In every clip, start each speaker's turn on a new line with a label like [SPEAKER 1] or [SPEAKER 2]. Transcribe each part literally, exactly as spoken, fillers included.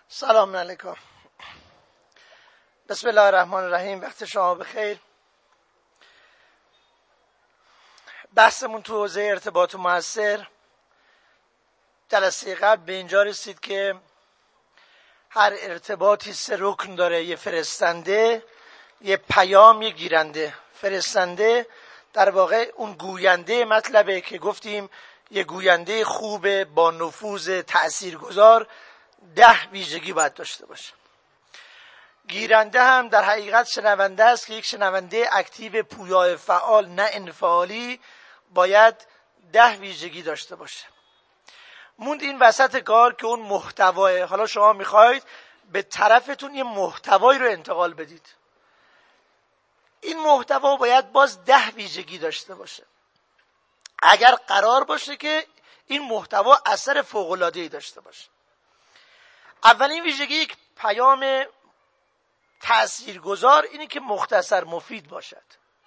[SPEAKER 1] سلام علیکم. بسم الله الرحمن الرحیم. وقت شما بخیر. بحثمون تو حوزه ارتباط موثر جلسه قبل به اینجا رسید که هر ارتباطی سه رکن داره: یه فرستنده، یه پیام، یه گیرنده. فرستنده در واقع اون گوینده مطلبه که گفتیم یه گوینده خوب با نفوذ تأثیرگذار ده ویژگی باید داشته باشه. گیرنده هم در حقیقت شنونده است که یک شنونده اکتیو پویا فعال نه انفعالی باید ده ویژگی داشته باشه. موند این وسط کار که اون محتواه. حالا شما میخواید به طرفتون یه محتوایی رو انتقال بدید. این محتوا باید باز ده ویژگی داشته باشه اگر قرار باشه که این محتوا اثر فوق‌العاده‌ای داشته باشه. اولین ویژگی یک پیام تأثیرگذار اینه که مختصر مفید باشد.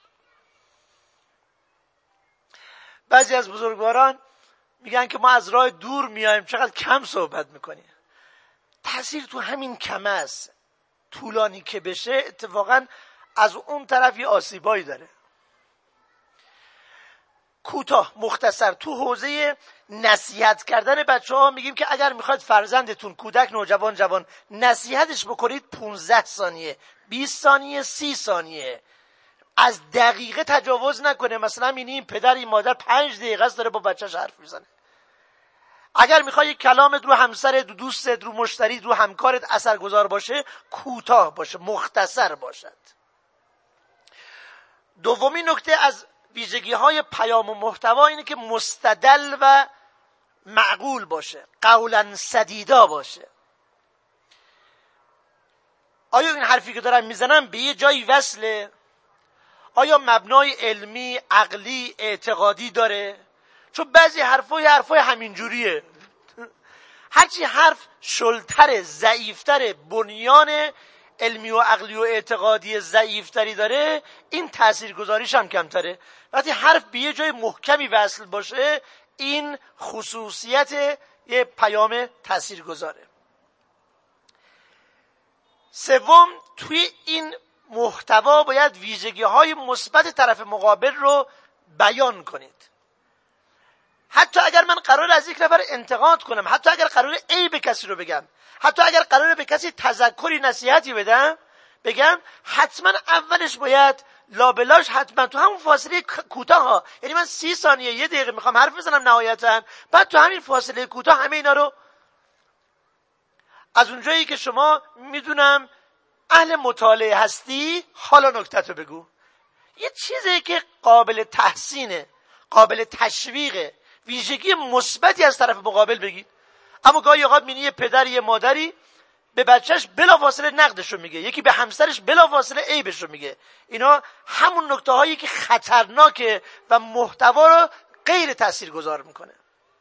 [SPEAKER 1] بعضی از بزرگواران میگن که ما از راه دور میایم چقدر کم صحبت میکنیم. تأثیر تو همین کم است. طولانی که بشه اتفاقا از اون طرف یه آسیبایی داره. کوتاه مختصر. تو حوزه نصیحت کردن بچه ها میگیم که اگر میخواید فرزندتون کودک نوجوان جوان نصیحتش بکنید پونزده ثانیه بیست ثانیه سی ثانیه از دقیقه تجاوز نکنه. مثلا این این پدر این مادر پنج دقیقه است داره با بچهش حرف میزنه. اگر میخوای یک کلامت رو همسرت رو دوستت رو مشتریت رو همکارت اثرگذار باشه کوتاه باشه مختصر باشد. دومین نکته از ویژگی های پیام و محتوا اینه که مستدل و معقول باشه، قولا سدیدا باشه. آیا این حرفی که دارم میزنم به یه جایی وصله؟ آیا مبنای علمی، عقلی، اعتقادی داره؟ چون بعضی حرفای حرفای همینجوریه. هرچی حرف شلتر، ضعیفتر، بنیان علمی و عقلی و اعتقادی ضعیفتری داره این تاثیرگذاریش هم کمتره. وقتی حرف به یه جای محکمی وصل باشه این خصوصیت یه پیام تاثیرگذاره. سوم، توی این محتوا باید ویژگی های مثبت طرف مقابل رو بیان کنید. حتی اگر من قرار از یک نفر انتقاد کنم، حتی اگر قرار عیب کسی رو بگم، حتی اگر قرار به کسی تذکری نصیحتی بدم بگم، حتما اولش باید لابلاش حتما تو همون فاصله کوتاه ها، یعنی من سی ثانیه یه دقیقه میخوام حرف بزنم نهایتا، بعد تو همین فاصله کوتاه همه اینا رو از اونجایی که شما میدونم اهل مطالعه هستی حالا نکته‌تو بگو. یه چیزی که قابل تحسینه، قابل تشویقه، ویژگی مثبتی از طرف مقابل بگید. اما گاهی اوقات می‌بینی یه پدر یه مادری به بچهش بلافاصله نقدشو میگه، یکی به همسرش بلافاصله عیبشو میگه. اینا همون نکته هایی که خطرناکه و محتوا رو غیر تاثیرگذار میکنه.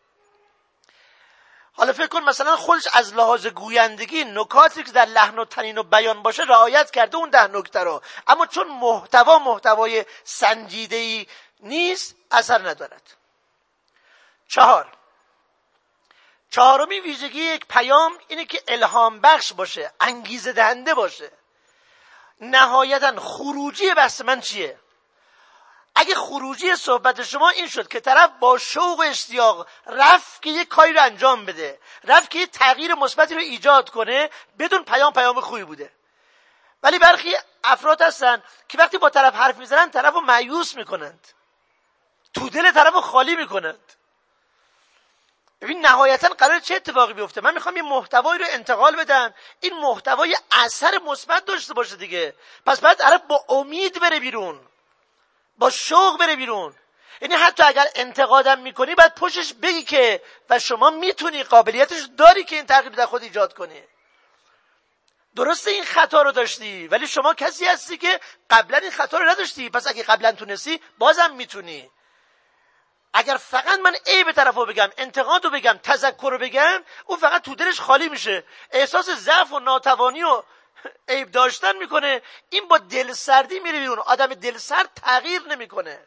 [SPEAKER 1] حالا فکر کن مثلا خودش از لحاظ گویندگی نکاتی که در لحن و طنین و بیان باشه رعایت کرده اون ده نکته رو، اما چون محتوا محتوای سنجیده‌ای نیست اثر ندارد. چهار چهارمین ویژگی یک پیام اینه که الهام بخش باشه، انگیزه دهنده باشه. نهایتاً خروجی بحث من چیه؟ اگه خروجی صحبت شما این شد که طرف با شوق و اشتیاق رفت که یک کاری رو انجام بده، رفت که یک تغییر مثبتی رو ایجاد کنه، بدون پیام پیام خوبی بوده. ولی برخی افراد هستن که وقتی با طرف حرف میزنن طرف رو مایوس میکنند، تو دل طرف رو خالی میکنند. ببین نهایتا قرار چه اتفاقی بیفته؟ من میخوام یه محتوایی رو انتقال بدم، این محتوای اثر مثبت داشته باشه دیگه. پس باید طرف با امید بره بیرون، با شوق بره بیرون. یعنی حتی اگر انتقادم میکنی باید پشتش بگی که و شما میتونی، قابلیتش داری که این تغییر در خود ایجاد کنی. درسته این خطا رو داشتی ولی شما کسی هستی که قبلا این خطا رو نداشتی، پس اگه قبلا تونستی بازم میتونی. اگر فقط من عیب طرفو بگم، انتقادو بگم، تذکر رو بگم، اون فقط تو دلش خالی میشه، احساس ضعف و ناتوانی و عیب داشتن میکنه، این با دلسردی میره بیرون. آدم دلسرد تغییر نمیکنه.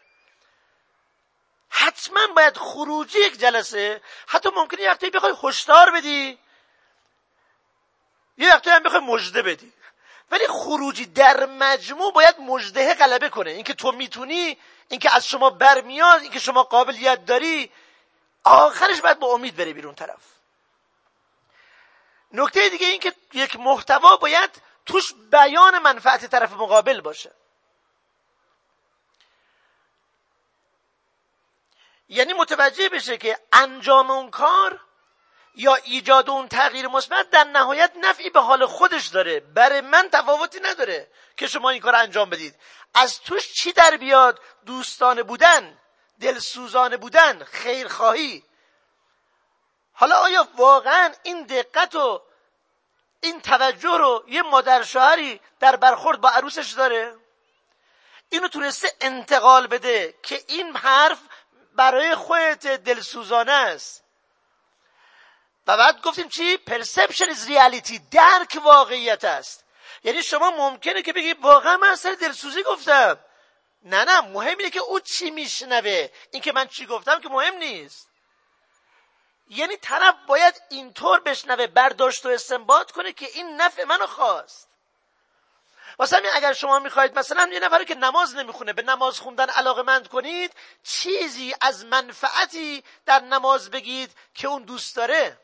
[SPEAKER 1] حتما باید خروجی یک جلسه، حتی ممکنه یه وقتی بخوای هشدار بدی، یه وقتی هم بخوای مژده بدی، ولی خروجی در مجموع باید مژده غلبه کنه. اینکه تو میتونی، اینکه از شما برمیاد، اینکه شما قابلیت داری، آخرش باید با امید بره بیرون طرف. نکته دیگه این که یک محتوا باید توش بیان منفعت طرف مقابل باشه. یعنی متوجه بشه که انجام اون کار یا ایجاد اون تغییر مثبت در نهایت نفعی به حال خودش داره، برای من تفاوتی نداره که شما این کار انجام بدید. از توش چی در بیاد؟ دوستانه بودن، دلسوزانه بودن، خیرخواهی. حالا آیا واقعا این دقت و این توجه رو یه مادر شوهری در برخورد با عروسش داره؟ اینو تونسته انتقال بده که این حرف برای خودت دلسوزانه است. و بعد گفتیم چی؟ perception is reality، درک واقعیت است. یعنی شما ممکنه که بگی واقعا من سر دلسوزی گفتم. نه نه، مهم اینه که او چی میشنوه، این که من چی گفتم که مهم نیست. یعنی طرف باید اینطور بشنوه، برداشت و استنباط کنه که این نفع منو خواست. واسه همین اگر شما میخواید مثلا یه نفری که نماز نمیخونه به نماز خوندن علاقه‌مند کنید، چیزی از منفعتی در نماز بگید که اون دوست داره،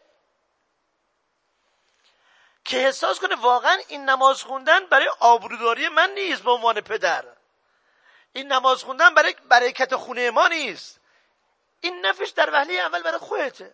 [SPEAKER 1] که احساس کنه واقعا این نماز خوندن برای آبروداری من نیست به عنوان پدر، این نماز خوندن برای برکت خونه ما نیست، این نفعش در وهله اول برای خودته.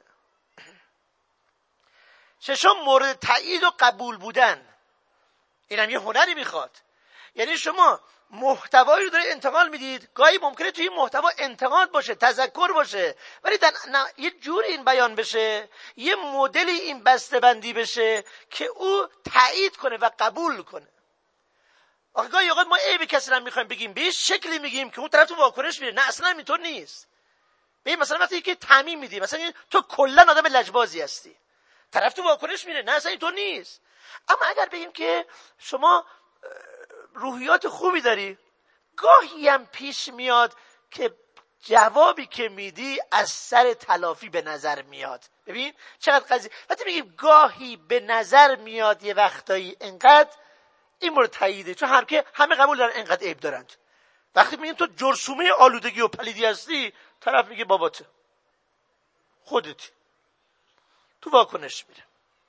[SPEAKER 1] ششم، مورد تایید و قبول بودن. اینم یه هنری میخواد. یعنی شما محتوایی رو داره انتقال میدید، گاهی ممکنه توی این محتوا انتقاد باشه، تذکر باشه، ولی در ن... یه جوری این بیان بشه، یه مدلی این بسته بندی بشه که او تایید کنه و قبول کنه. آخه گاهی اوقات ما عیب کسی رو میخوایم بگیم، به شکلی میگیم که اون طرف تو واکنش میره، نه اصلا اینطور نیست. ببین مثلا وقتی که تعمیم میدی، مثلا تو کلا آدم لجبازی هستی، طرف تو واکنش میره، نه اصلا اینطور نیست. اما اگر بگیم که شما روحیات خوبی داری، گاهی هم پیش میاد که جوابی که میدی از سر تلافی به نظر میاد. ببین چقدر قضیه. وقتی میگیم گاهی به نظر میاد یه وقتایی انقدر، این مورد تاییده، چون هر که همه قبول دارن انقدر عیب دارند. وقتی میگیم تو جرثومه آلودگی و پلیدی هستی، طرف میگه باباته، خودتی، تو واکنش میره.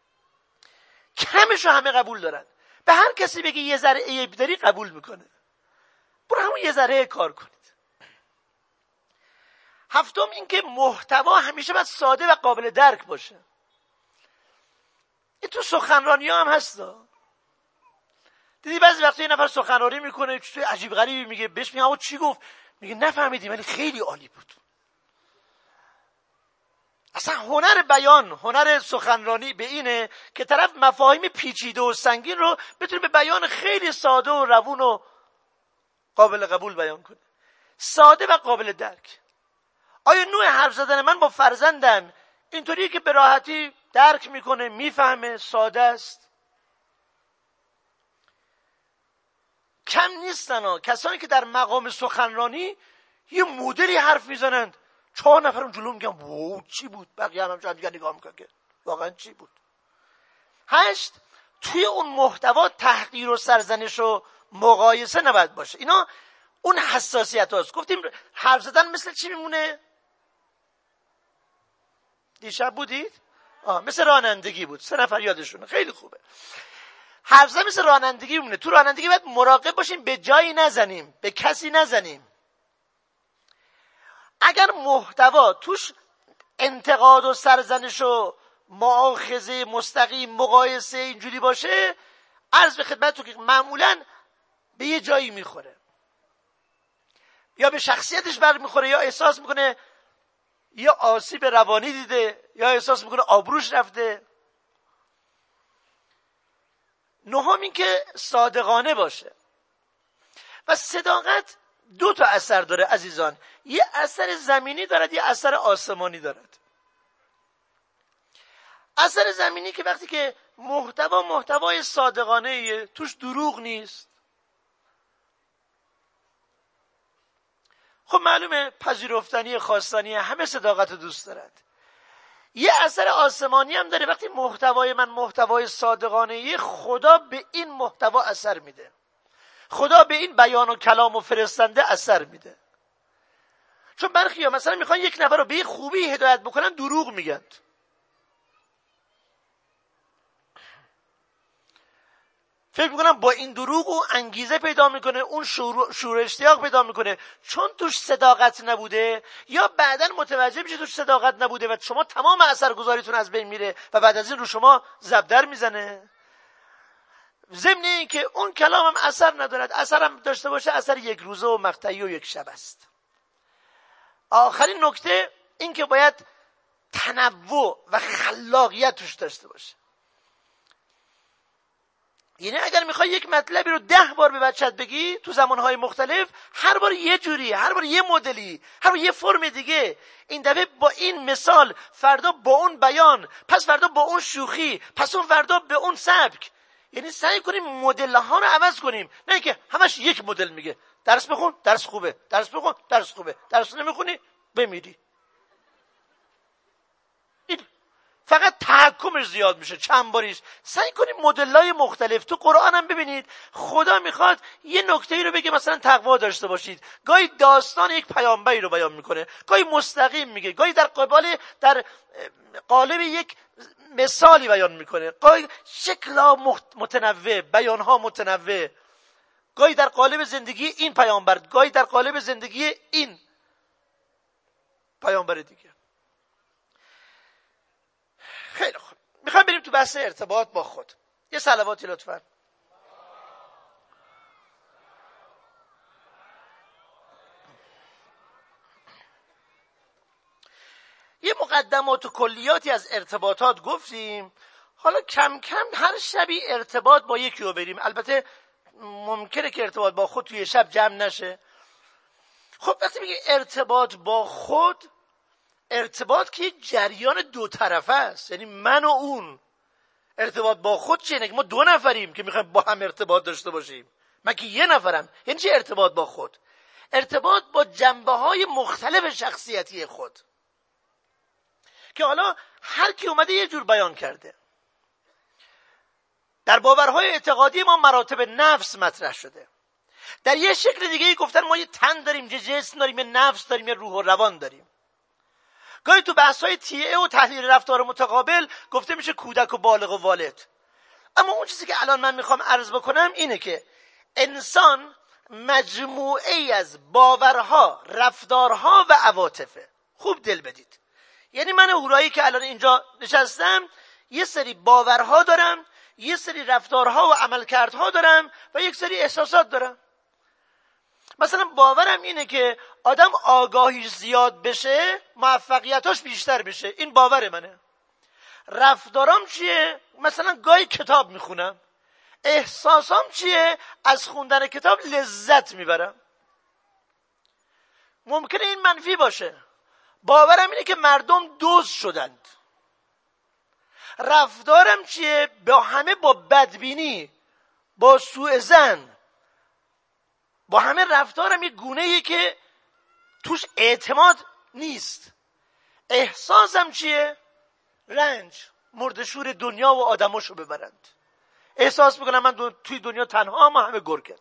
[SPEAKER 1] کمشو همه قبول دارن. به هر کسی بگی یه ذره عیب داری قبول میکنه. برو همون یه ذره کار کنید. هفتم این که محتوا همیشه باید ساده و قابل درک باشه. این تو سخنرانی ها هم هستا. دیدی بعضی وقتا یه نفر سخنرانی میکنه چیز عجیب غریبی میگه، بهش میگه آقا چی گفت؟ میگه نفهمیدیم ولی خیلی عالی بود. اصلا هنر بیان، هنر سخنرانی به اینه که طرف مفاهیم پیچیده و سنگین رو بتونه به بیان خیلی ساده و روون و قابل قبول بیان کنه. ساده و قابل درک. آیا نوع حرف زدن من با فرزندم اینطوریه که به راحتی درک میکنه، میفهمه، ساده است؟ کم نیستن ها کسانی که در مقام سخنرانی یه مدلی حرف میزنند، چهار نفر اون جلو میگن واو چی بود، بقیه هم همچنان دیگه نگاه میکنن که واقعا چی بود. هشت، توی اون محتوا تحقیر و سرزنش و مقایسه نباید باشه. اینا اون حساسیت هاست. گفتیم حرف زدن مثل چی میمونه؟ دیشب بودید؟ آه مثل رانندگی بود. سه نفر یادشونه، خیلی خوبه. حرف زدن مثل رانندگی میمونه. تو رانندگی باید مراقب باشیم به جایی نزنیم، به کسی نزنیم. اگر محتوا توش انتقاد و سرزنش و مؤاخذه مستقیم، مقایسه اینجوری باشه، عرض به خدمتتون که معمولاً به یه جایی میخوره، یا به شخصیتش برمیخوره، یا احساس میکنه یا آسیب روانی دیده، یا احساس میکنه آبروش رفته. نهم این که صادقانه باشه. و صداقت دو تا اثر داره عزیزان، یه اثر زمینی دارد، یه اثر آسمانی دارد. اثر زمینی که وقتی که محتوا محتوای صادقانه، توش دروغ نیست. خب معلومه پذیرفتنی، خواستنی، همه صداقت رو دوست دارند. یه اثر آسمانی هم داره. وقتی محتوای من محتوای صادقانه، خدا به این محتوا اثر میده، خدا به این بیان و کلام و فرستنده اثر میده. چون برخی ها مثلا میخوان یک نفر رو به خوبی هدایت بکنن، دروغ میگن. فکر میکنم با این دروغ او انگیزه پیدا میکنه، اون شور, شور اشتیاق پیدا میکنه، چون توش صداقت نبوده یا بعداً متوجه میشه توش صداقت نبوده و شما تمام اثرگذاریتون از بین میره و بعد از این رو شما زبدر میزنه. ضمن این که اون کلام هم اثر ندارد، اثر هم داشته باشه اثر یک روزه و مقطعی و یک شب است. آخرین نکته این که باید تنوع و خلاقیت توش داشته باشه. یعنی اگر میخوای یک مطلبی رو ده بار به بچت بگی تو زمانهای مختلف، هر بار یه جوری، هر بار یه مدلی، هر بار یه فرم دیگه، این دفعه با این مثال، فردا با اون بیان، پس فردا با اون شوخی، پس اون فردا به اون سبک. یعنی سعی کنیم مدل ها رو عوض کنیم، نه که همش یک مدل میگه درس بخون درس خوبه، درس بخون درس خوبه، درس نمیخونی بمیری. این فقط تحکمش زیاد میشه چند باریش. سعی کنیم مدل‌های مختلف. تو قرآن هم ببینید خدا میخواد یه نکته‌ای رو بگه، مثلا تقوا داشته باشید، گاهی داستان یک پیامبری رو بیان میکنه، گاهی مستقیم میگه، گاهی در قبال در قالب یک مثالی بیان میکنه، گاهی شکل‌ها متنوع، بیان‌ها متنوع، گاهی در قالب زندگی این پیامبر، گاهی در قالب زندگی این پیامبر دیگه. خیلی خوب، میخوایم بریم تو بحث ارتباط با خود. یه صلواتی لطفاً. یه مقدمات و کلیاتی از ارتباطات گفتیم، حالا کم کم هر شبی ارتباط با یکی رو بریم. البته ممکنه که ارتباط با خود توی شب جمع نشه. خب وقتی میگه ارتباط با خود، ارتباط که یک جریان دو طرفه است، یعنی من و اون. ارتباط با خود چیه؟ که ما دو نفریم که میخوایم با هم ارتباط داشته باشیم، من که یه نفرم. یعنی چه ارتباط با خود؟ ارتباط با جنبه های مختلف شخصیتی خود که حالا هر کی اومده یه جور بیان کرده. در باورهای اعتقادی ما مراتب نفس مطرح شده. در یه شکل دیگه گفتن ما یه تن داریم، یه جسم داریم، یه نفس داریم، یه روح و روان داریم. گاهی تو بحث‌های تیعه و تحلیل رفتار متقابل گفته میشه کودک و بالغ و والد. اما اون چیزی که الان من میخوام عرض بکنم اینه که انسان مجموعه ای از باورها، رفتارها و عواطفه. خوب دل بدید. یعنی من هورایی که الان اینجا نشستم یه سری باورها دارم، یه سری رفتارها و عملکردها دارم و یک سری احساسات دارم. مثلا باورم اینه که آدم آگاهیش زیاد بشه موفقیتاش بیشتر بشه، این باور منه. رفتارام چیه؟ مثلا گاهی کتاب میخونم. احساسام چیه؟ از خوندن کتاب لذت میبرم. ممکنه این منفی باشه. باورم اینه که مردم دزد شدند. رفتارم چیه؟ با همه با بدبینی، با سوء ظن، با همه رفتارم یک گونه‌ای که توش اعتماد نیست. احساسم چیه؟ رنج، مردشور دنیا و آدماشو ببرند. احساس میکنم من دو... توی دنیا تنها هم همه گرگند.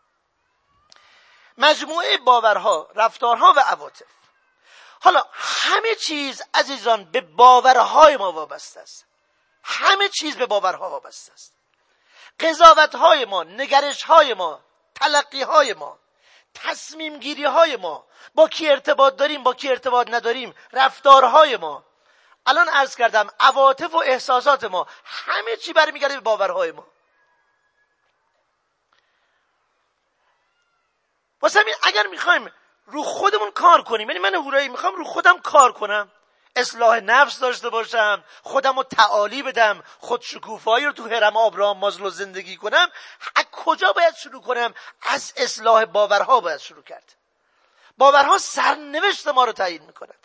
[SPEAKER 1] مجموعه باورها، رفتارها و عواطف. حالا همه چیز عزیزان به باورهای ما وابسته است. همه چیز به باورها وابسته است. قضاوت‌های ما، نگرش‌های ما، تلقی‌های ما، تصمیم گیری‌های ما، با کی ارتباط داریم با کی ارتباط نداریم، رفتارهای ما، الان عرض کردم عواطف و احساسات ما، همه چی برمیگرده به باورهای ما. واسه همین اگر میخوایم رو خودمون کار کنیم، یعنی من هورایی میخوام رو خودم کار کنم، اصلاح نفس داشته باشم، خودم رو تعالی بدم، خود شکوفایی رو تو هرم آبراهام مازلو زندگی کنم، از کجا باید شروع کنم؟ از اصلاح باورها باید شروع کرد. باورها سرنوشت ما رو تعیین میکند.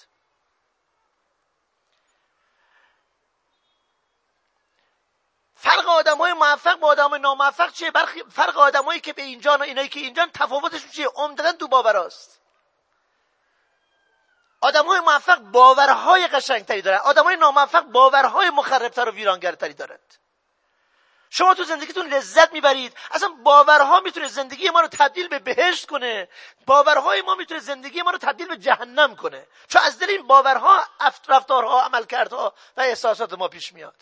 [SPEAKER 1] فرق آدمای موفق با آدمای ناموفق چیه؟ فرق آدمایی که به اینجان و اینایی که اینجان تفاوتشون چیه؟ عمدتاً تو باوراست. آدم‌های موفق باورهای قشنگتری دارن، آدم‌های ناموفق باورهای مخربتر و ویرانگرتری دارند. شما تو زندگیتون لذت میبرید، اصلا باورها میتونه زندگی ما رو تبدیل به بهشت کنه، باورهای ما میتونه زندگی ما رو تبدیل به جهنم کنه، چون از دل این باورها رفتارها، عملکردها و احساسات ما پیش میاد.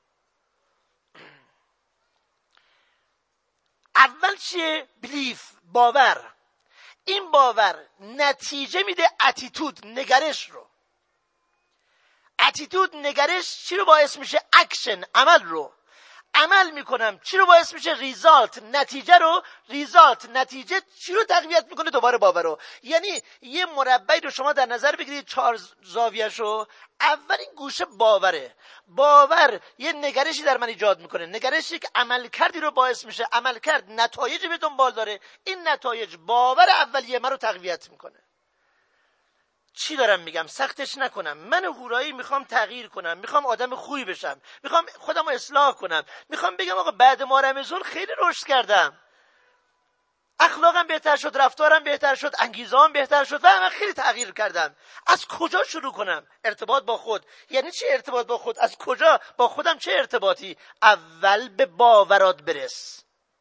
[SPEAKER 1] اول چیه؟ بلیف، باور. این باور نتیجه میده اتیتود، نگرش رو. اتیتود، نگرش چی رو باعث میشه؟ اکشن، عمل رو. عمل میکنم چی رو باعث میشه؟ ریزالت، نتیجه رو. ریزالت، نتیجه چی رو تقویت میکنه؟ دوباره باور رو. یعنی یه مربعی رو شما در نظر بگیرید، چهار زاویه‌ش رو. اولین گوشه باوره. باور یه نگرشی در من ایجاد میکنه، نگرشی که عمل کردی رو باعث میشه، عمل کرد نتایجی به دنبال داره. این نتایج باور اولیه من رو تقویت میکنه. چی دارم میگم؟ سختش نکنم. من هورایی میخوام تغییر کنم، میخوام آدم خوبی بشم، میخوام خودم رو اصلاح کنم، میخوام بگم آقا بعد ما رمضان خیلی رشد کردم، اخلاقم بهتر شد، رفتارم بهتر شد، انگیزه‌ام بهتر شد و من خیلی تغییر کردم. از کجا شروع کنم؟ ارتباط با خود. یعنی چی ارتباط با خود؟ از کجا؟ با خودم چه ارتباطی؟ اول به باورات برس.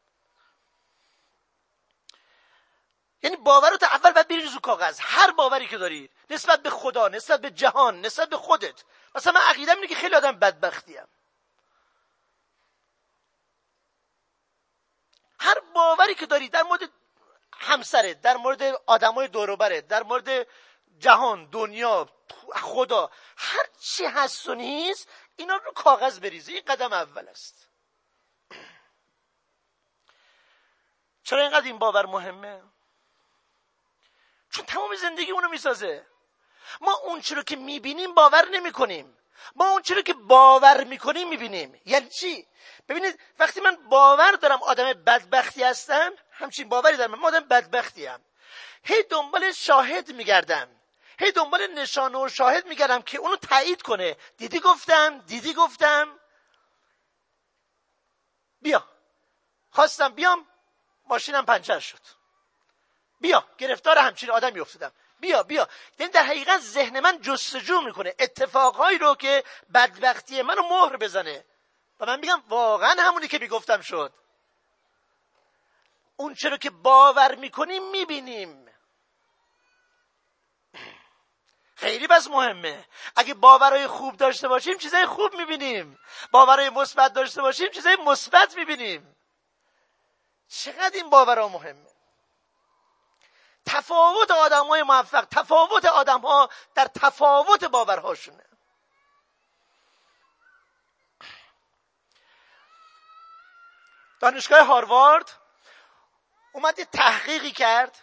[SPEAKER 1] یعنی باورات اول باید بریز رو کاغذ. هر باوری که داری نسبت به خدا، نسبت به جهان، نسبت به خودت. مثلا من عقیدم اینه که خیلی آدم بدبختیم. هر باوری که داری در مورد همسرت، در مورد آدمای دور و برت، در مورد جهان، دنیا، خدا، هر چی هست و نیست، اینا رو کاغذ بریزی. این قدم اول است. چرا اینقدر این باور مهمه؟ چون تمام زندگی اونو میسازه. ما اون چی رو که میبینیم باور نمی کنیم، ما اون چی رو که باور میکنیم میبینیم. یعنی چی؟ ببینید وقتی من باور دارم آدم بدبختی هستم، همچین باوری دارم من آدم بدبختی ام، هی دنبال شاهد میگردم، هی دنبال نشانه و شاهد میگردم که اونو تایید کنه. دیدی گفتم، دیدی گفتم، بیا خواستم بیام ماشینم پنچر شد، بیا گرفتار همچین آدمی افتادم، بیا بیا. یعنی در حقیقت ذهن من جستجو میکنه اتفاقهایی رو که بدبختی منو مهر بزنه و من میگم واقعا همونی که میگفتم شد. اون چرا که باور میکنیم میبینیم. خیلی بس مهمه. اگه باورهای خوب داشته باشیم چیزای خوب میبینیم، باورهای مثبت داشته باشیم چیزای مثبت میبینیم. چقدر این باورها مهمه. تفاوت آدم‌های موفق، تفاوت آدم‌ها در تفاوت باورهاشونه. دانشگاه هاروارد اومد یه تحقیقی کرد،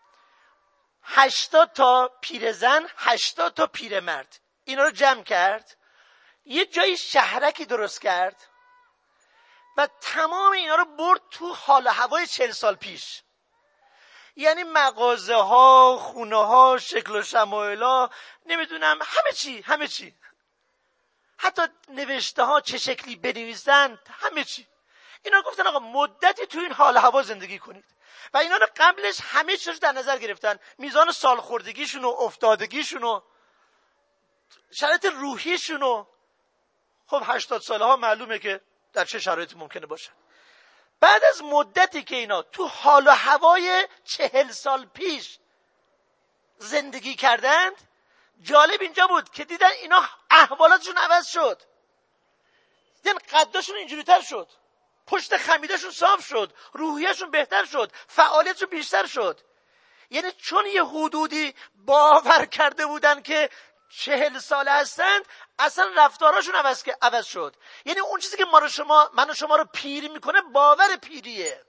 [SPEAKER 1] هشتاد تا پیرزن، هشتاد تا پیرمرد، اینا رو جمع کرد، یه جایی شهرکی درست کرد و تمام اینا رو برد تو حال و هوای چهل سال پیش. یعنی مغازه ها، خونه ها، شکل و شمایل ها، نمیدونم همه چی، همه چی، حتی نوشته ها چه شکلی بنویسن، همه چی. اینا گفتن آقا مدتی تو این حال هوا زندگی کنید و اینا رو قبلش همه چیز در نظر گرفتن، میزان سالخوردگیشون و افتادگیشون و شرایط روحیشون و خب هشتاد ساله ها معلومه که در چه شرایطی ممکنه باشن. بعد از مدتی که اینا تو حال و هوای چهل سال پیش زندگی کردند، جالب اینجا بود که دیدن اینا احوالاتشون عوض شد، دیدن قداشون اینجوری تر شد، پشت خمیدهشون صاف شد، روحیهشون بهتر شد، فعالیتشون بیشتر شد. یعنی چون یه حدودی باور کرده بودن که چهل ساله هستند، اصلا رفتاراشون عوض که عوض شد. یعنی اون چیزی که ما رو شما من و شما رو پیر میکنه باور پیریه.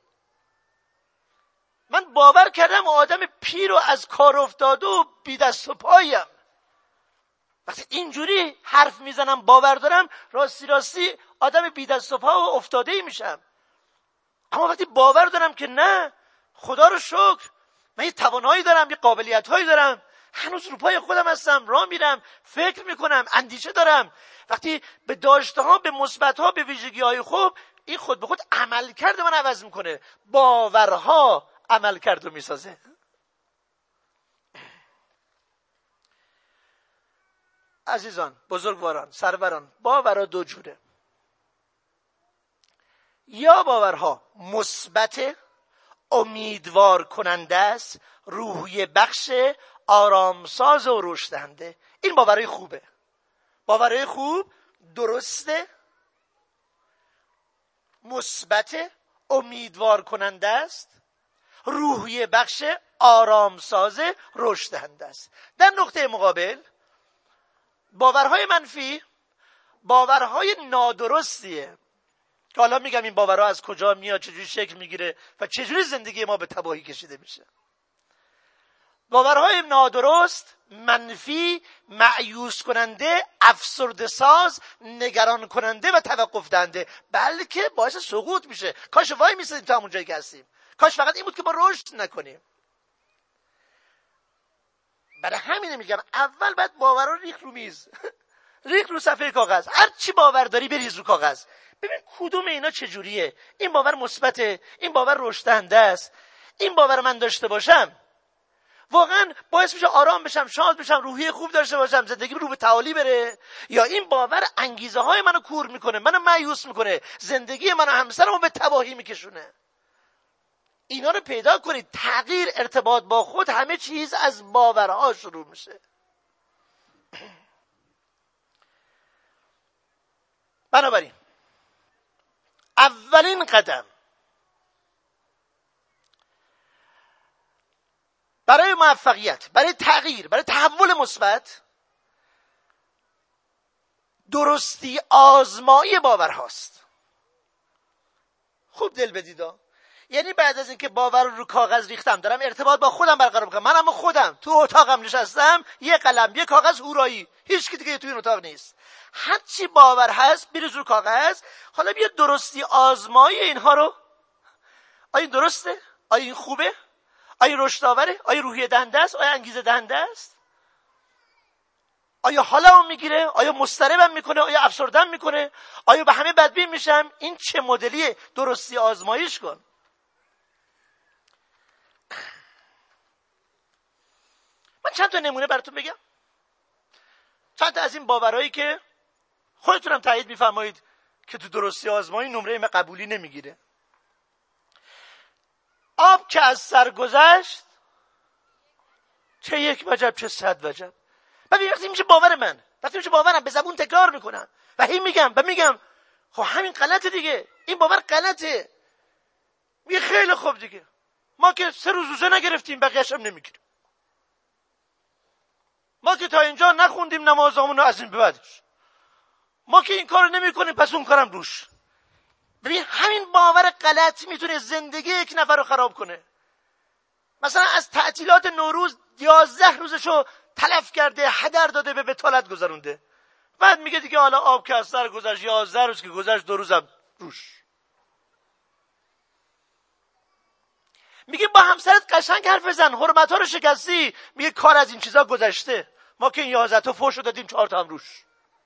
[SPEAKER 1] من باور کردم آدم پیر و از کار افتاده و بی دست و پایم. وقتی اینجوری حرف میزنم باور دارم، راستی راستی آدم بی دست و پا و افتاده ای میشم. اما وقتی باور دارم که نه، خدا رو شکر من یه توانایی دارم، یه قابلیت هایی دارم، هنوز رو پای خودم هستم، راه میرم، فکر میکنم، اندیشه دارم، وقتی به داشته ها، به مثبت ها، به ویژگی های خوب، این خود به خود عمل کرده من عوض میکنه. باورها عمل کرده میسازه. عزیزان، بزرگواران، سروران، باورها دو جوره. یا باورها مثبت، امیدوار کننده است، روحیه بخش، آرامساز و رشد دهنده. این باورهای خوبه. باورهای خوب درسته، مثبت، امیدوار کننده است، روحیه بخش، آرامساز، رشد دهنده است. در نقطه مقابل باورهای منفی باورهای نادرستیه که حالا میگم این باورها از کجا میاد، چجوری شکل میگیره و چجوری زندگی ما به تباهی کشیده میشه. باورهای نادرست، منفی، مایوس کننده، افسرده ساز، نگران کننده و توقف دهنده، بلکه باعث سقوط میشه. کاش وای میسادیم تا همون جایی که هستیم. کاش فقط این بود که ما رشد نکنیم. برای همینه میگم اول باید باورها رو ریخ رو میز ریخ رو صفحه کاغذ. هر چی باور داری بریز رو کاغذ، ببین کدوم اینا چجوریه. این باور مثبته، این باور رشد دهنده است، این باور من داشته باشم واقعا باعث میشه آرام بشم، شاد بشم، روحیه خوب داشته باشم، زندگی رو به تعالی بره. یا این باور انگیزه های منو کور میکنه، منو مایوس میکنه، زندگی منو همسرمو به تباهی میکشونه. اینا رو پیدا کنید. تغییر ارتباط با خود، همه چیز از باورها شروع میشه. بنابراین اولین قدم برای موفقیت، برای تغییر، برای تحول مثبت، درستی آزمایی باورهاست. خوب دل بدید. یعنی بعد از اینکه باور رو رو کاغذ ریختم، دارم ارتباط با خودم برقرار میکنم، من اما خودم تو اتاقم نشستم، یه قلم، یه کاغذ هورایی، هیچ کی دیگه تو این اتاق نیست، هر چی باور هست بریز رو کاغذ. حالا بیا درستی آزمایی اینها رو. آیا این درسته؟ آیا این خوبه؟ آیا رشد آوره؟ آیا روحیه دهنده است؟ آیا انگیزه دهنده است؟ آیا حالمو میگیره؟ آیا مضطربم میکنه؟ آیا افسرده‌ام میکنه؟ آیا به همه بدبین میشم؟ این چه مدلیه؟ درستی آزماییش کن. من چند تا نمونه براتون بگم، چند تا از این باورهایی که خودتونم تایید میفرمایید که تو درستی آزمایی نمره قبولی نمیگیره. آب که از سر گذشت، چه یک وجب چه صد وجب. ببین وقتی میشه باور من، وقتی میشه باورم، به زبون تکرار میکنم و هی میگم و میگم خب همین غلطه دیگه، این باور غلطه. میگه خیلی خوب دیگه، ما که سه روز روزه نگرفتیم بقیه‌اش هم نمیگیریم، ما که تا اینجا نخوندیم نمازامونو از این به بعدش، ما که این کارو نمیکنیم پس اون کارم روش. ببین همین باور غلط میتونه زندگی یک نفر رو خراب کنه. مثلا از تعطیلات نوروز یازده روزشو تلف کرده، هدر داده، به بتالت گذرونده، بعد میگه دیگه حالا آب که از سر گذشت، یازده روز که گذشت، دو روزم روش. میگه با همسرت قشنگ حرف بزن، حرمت‌ها رو شکستی، میگه کار از این چیزا گذشته، ما که این یازده تا فوشو دادیم، چهار تا هم روش.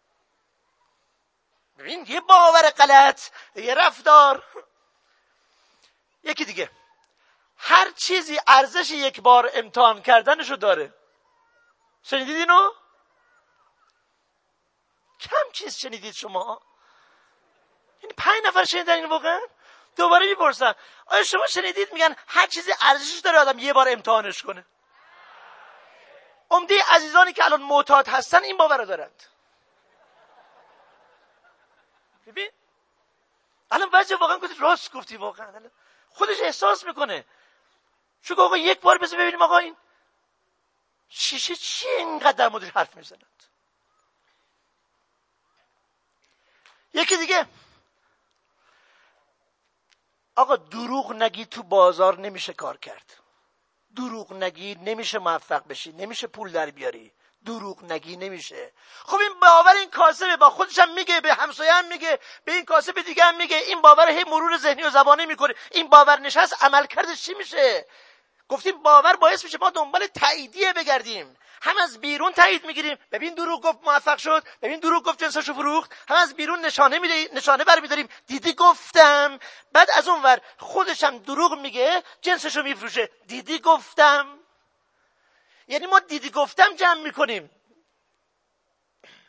[SPEAKER 1] ببین یه باور غلط، یه رفتار. یکی دیگه، هر چیزی ارزش یک بار امتحان کردنشو داره. شنیدید اینو؟ کم چیز شنیدید شما؟ این پنج نفر شنیدن این واقعا؟ دوباره میپرسم آیا شما شنیدید میگن هر چیزی ارزشش داره آدم یه بار امتحانش کنه؟ عمده عزیزانی که الان معتاد هستن این باور رو دارند. ببین الان وجه واقعا گفتی، راست گفتی، واقعا خودش احساس میکنه. چون آقا یک بار بذار ببینیم آقا این شیشه چی اینقدر در موردش حرف میزنند. یکی دیگه، آقا دروغ نگی تو بازار نمیشه کار کرد، دروغ نگی نمیشه موفق بشی، نمیشه پول در بیاری، دروغ نگی نمیشه. خب این باور این کاسبه، با خودش هم میگه، به همسایه هم میگه، به این کاسب دیگه هم میگه، این باور هی مرور ذهنی و زبانی میکنه. این باور نشست، عمل کردش چی میشه؟ گفتیم باور باعث میشه ما دنبال تاییدیه بگردیم، هم از بیرون تایید میگیریم، ببین دروغ گفت موفق شد، ببین دروغ گفت جنسشو فروخت، هم از بیرون نشانه میده، نشانه برمیداریم، دیدی گفتم. بعد از اون ور خودش هم دروغ میگه، جنسشو میفروشه، دیدی گفتم. یعنی ما دیدی گفتم جمع میکنیم.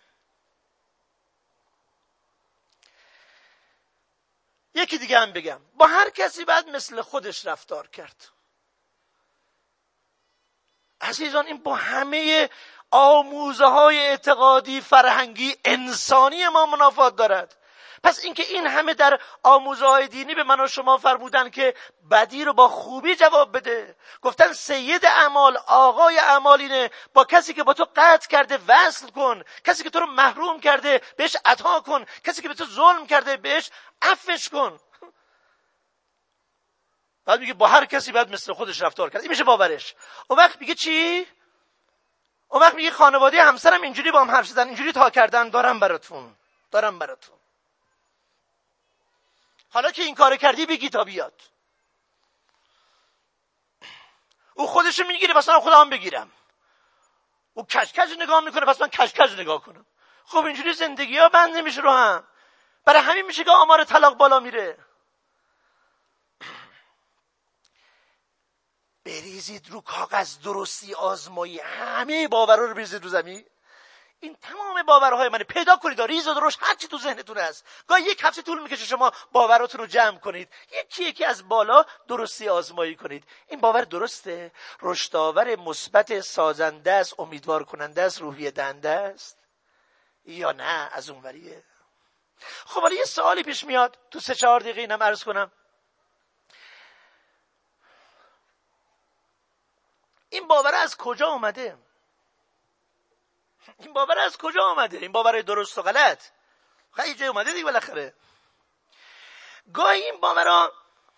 [SPEAKER 1] یکی دیگه هم بگم، با هر کسی باید مثل خودش رفتار کرد. عزیزان این با همه آموزه های اعتقادی، فرهنگی، انسانی ما منافات دارد. پس اینکه این همه در آموزه های دینی به من و شما فرمودن که بدی رو با خوبی جواب بده، گفتن سید اعمال، آقای اعمال اینه، با کسی که با تو قطع کرده وصل کن، کسی که تو رو محروم کرده بهش عطا کن، کسی که به تو ظلم کرده بهش عفوش کن. بعد میگه با هر کسی باید مثل خودش رفتار کرد. این میشه باورش. اون وقت میگه چی؟ اون وقت میگه خانواده همسرم اینجوری با هم حرف زدن، اینجوری تا کردن، دارم براتون دارم براتون حالا که این کارو کردی بگی تا بیاد. او خودشو میگیره پس من خودم بگیرم. او کشکش نگاه میکنه پس من کشکش نگاه کنم. خب اینجوری زندگی ها بند نمیشه رو هم. برای همین میشه که آمار طلاق بالا میره. بریزید رو کاغذ درستی آزمایی، همه باورها رو بریزید رو زمین. این تمام باورهای منه، پیدا کنید، ریز و درشت هر چی تو ذهنتون هست. گاهی یک هفته طول میکشه شما باوراتون رو جمع کنید، یکی یکی از بالا درستی آزمایی کنید. این باور درسته، رشدآور، مثبت، سازنده است، امیدوار کننده است، روحیه دهنده است یا نه از اونوریه؟ خب حالا یه سوالی پیش میاد، تو سه چهار دقیقه اینم عرض کنم. این باور از کجا اومده؟ این باور از کجا اومده؟ این باور درست و غلط خیلی جای اومده دیگه بالاخره. گاهی این باورها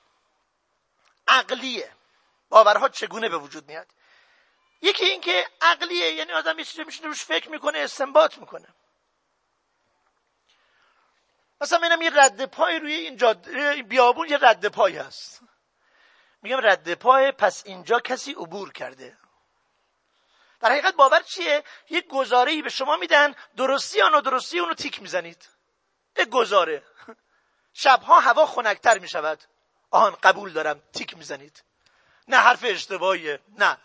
[SPEAKER 1] عقلیه. باورها چگونه به وجود میاد؟ یکی این که عقلیه، یعنی آدم یه چیزی میشینه روش فکر میکنه، استنباط میکنه. مثلا ببینم یه رد پای روی این جاده بیابون یه رد پای هست، میگم رد پای، پس اینجا کسی عبور کرده. در حقیقت باور چیه؟ یک گزاره‌ای به شما میدن، درستی یا نادرستی اونو تیک میزنید. یک گزاره. شبها هوا خنک‌تر میشود، آهان قبول دارم، تیک میزنید. نه حرف اشتباهیه، نه.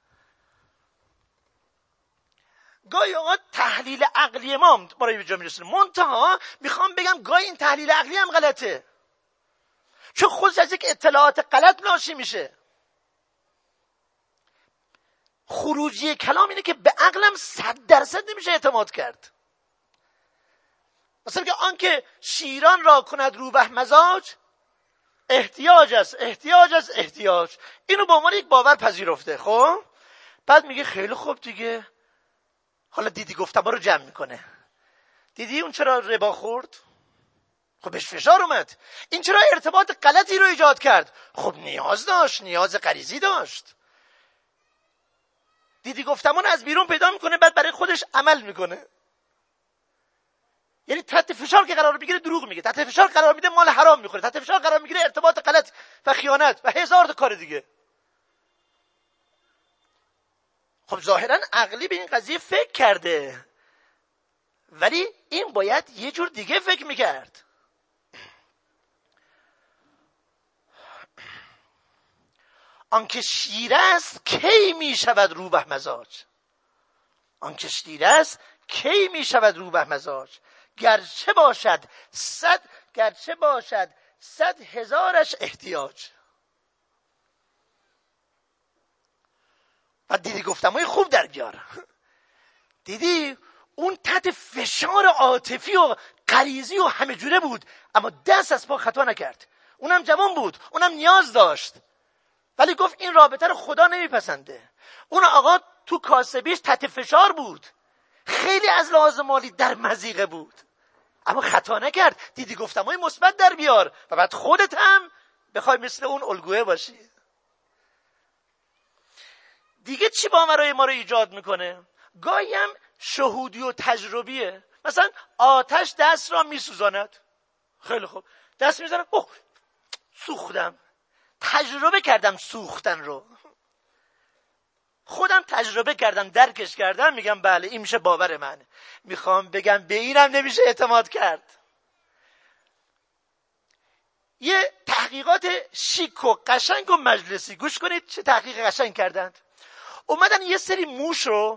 [SPEAKER 1] گاهی اوقات تحلیل عقلی ما برای به جا میرسونه، منتها میخوام بگم گاهی این تحلیل عقلی هم غلطه، چون خودش از یک اطلاعات غلط ناشی میشه. خروجی کلام اینه که به عقلم صد درصد نمیشه اعتماد کرد. مثلا که آنکه شیران را کند روبه مزاج، احتیاج است احتیاج است احتیاج، اینو به عنوان یک باور پذیرفته. خب بعد میگه خیلی خوب دیگه، حالا دیدی گفتم رو جمع میکنه، دیدی اون چرا ربا خورد؟ خب بهش فشار اومد. این چرا ارتباط غلطی رو ایجاد کرد؟ خب نیاز داشت، نیاز غریزی داشت. دیدی گفتمون از بیرون پیدا میکنه، بعد برای خودش عمل میکنه. یعنی تحت فشار که قرار بگیره دروغ میگه، تحت فشار قرار میده مال حرام میخوره، تحت فشار قرار میگیره ارتباط غلط و خیانت و هزار تا کار دیگه. خب ظاهرا عقلی به این قضیه فکر کرده، ولی این باید یه جور دیگه فکر میکرد. آنکه شیر است کی می شود روبه مزاج، آنکه شیر است کی می شود روبه مزاج، گرچه باشد صد گرچه باشد صد هزارش احتیاج. بعد دیدی گفتم خوب در بیار، دیدی اون تحت فشار عاطفی و غریزی و همه جوره بود، اما دست از پا خطا نکرد. اونم جوان بود، اونم نیاز داشت، ولی گفت این رابطه رو خدا نمیپسنده. اون آقا تو کاسبیش تحت فشار بود، خیلی از لحاظ مالی در مضیقه بود، اما خطا نکرد. دیدی گفتم های مثبت در بیار و بعد خودت هم بخوای مثل اون الگوه باشی. دیگه چی باورهای ما رو ایجاد میکنه؟ گاهی هم شهودی و تجربیه. مثلا آتش دست را میسوزاند، خیلی خوب دست میزنم، اوه سوختم، تجربه کردم سوختن رو، خودم تجربه کردم، درکش کردم، میگم بله این میشه باور من. میخوام بگم به اینم نمیشه اعتماد کرد. یه تحقیقات شیک و قشنگ و مجلسی، گوش کنید چه تحقیق قشنگ کردند. اومدن یه سری موش رو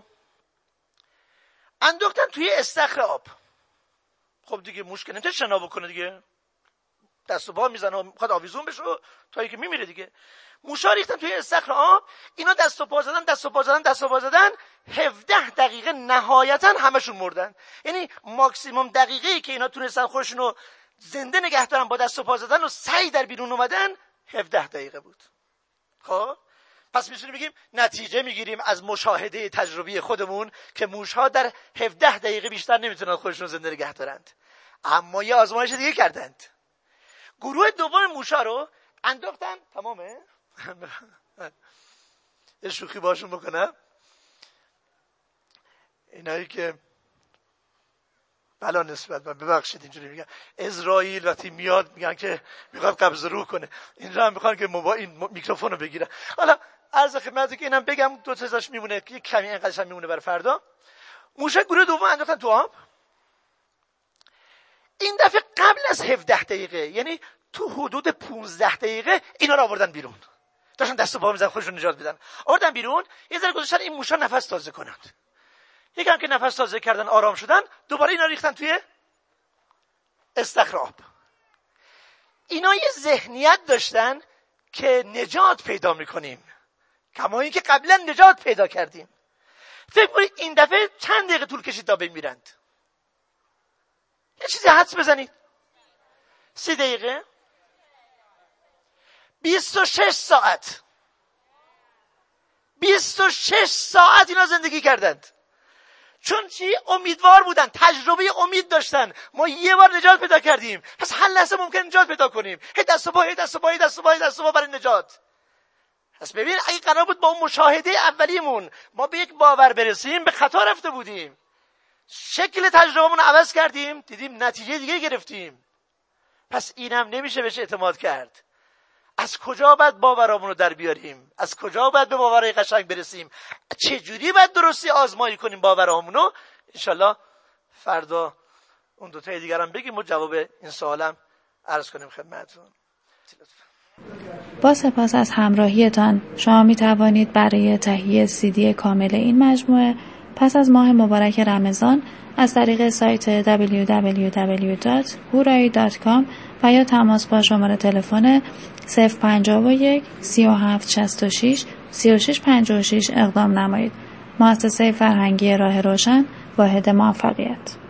[SPEAKER 1] انداختن توی استخر آب. خب دیگه موش که نمیتونه شنا بکنه دیگه، دست و پا میزنه و میخواد آویزون بشه تا اینکه میمیره دیگه. موشا ریختن توی استخر آب، اینا دست و پا زدن دست و پا زدن دست و پا زدن هفده دقیقه نهایتا همشون مردن. یعنی ماکسیموم دقیقه‌ای که اینا تونستن خودشون رو زنده نگه دارن با دست و پا زدن و سعی در بیرون اومدن هفده دقیقه بود. خب پس میتونیم بگیم نتیجه میگیریم از مشاهده تجربی خودمون که موشها در هفده دقیقه بیشتر نمیتونن خودشون زنده نگه دارند. اما یه آزمایش دیگه کردند. گروه دوم موشا رو انداختن. تمامه؟ یه شوخی باشون بکنم. اینایی که بلا نسبت من ببخشید اینجوری میگن، اسرائیل وقتی میاد میگن که میخواد قبض روح کنه، اینجا هم میخوان که موبایل این میکروفون رو بگیرن. حالا عرض خدمتتون که اینم بگم دو تا ازش میمونه که کمی اینقدرش هم میمونه برای فردا. موشک گروه دوم انداختن تو آب. این دفعه قبل از هفده دقیقه، یعنی تو حدود پانزده دقیقه اینا رو آوردن بیرون. داشتن دست و پا میزنن خودشون نجات بدن. آوردن بیرون، یه ذره گذاشتن این موشا نفس تازه کنند. یکم که نفس تازه کردن آرام شدن، دوباره اینا ریختن توی استخر آب. اینا یه ذهنیت داشتن که نجات پیدا میکنیم، کما اینکه قبلا نجات پیدا کردیم. فکر کنید این دفعه چند دقیقه طول کشید تا بمیرند؟ یه چیزی حدس بزنید. سی دقیقه؟ بیست و شش ساعت. بیست و شش ساعت اینا زندگی کردند. چون چی؟ امیدوار بودن، تجربه امید داشتن. ما یه بار نجات پیدا کردیم، پس هر لحظه ممکن نجات پیدا کنیم. هی دست و پا، هی دست و پا، هی دست و پا، هی دست و پا برای نجات. پس ببین اگه قرار بود با اون مشاهده اولیمون ما به یک باور برسیم، به خطا رفته بودیم. شکل تجربهمون عوض کردیم، دیدیم نتیجه دیگه گرفتیم. پس اینم نمیشه بهش اعتماد کرد. از کجا باید باورامون رو در بیاریم؟ از کجا باید به باورهای قشنگ برسیم؟ چجوری باید درستی آزمایی کنیم باورامون رو؟ انشالله فردا اون دو تای دیگر هم بگیم و جواب این سوالم عرض کنیم خدمتتون.
[SPEAKER 2] با سپاس از همراهیتان. شما می توانید برای تهیه سی دی کامل این مجموعه پس از ماه مبارک رمضان از طریق سایت دبلیو دبلیو دبلیو دات هورایی دات کام و یا تماس با شماره تلفن صفر پنجاه و یک سی و هفت شصت و شش سی و شش پنجاه و شش اقدام نمایید. مؤسسه فرهنگی راه روشن، واحد موفقیت.